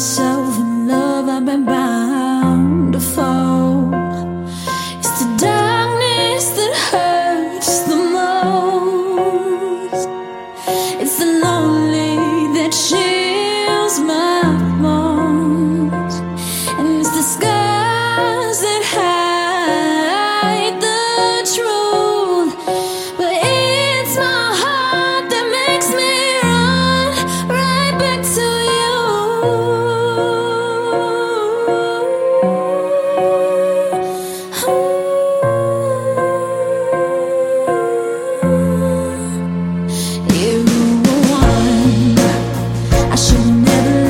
myself in love, I've been bound to fall. It's the darkness that hurts the most. It's the lonely that chills my bones. And it's the scars that hide the truth. But it's my heart that makes me run right back to you. You were one I should never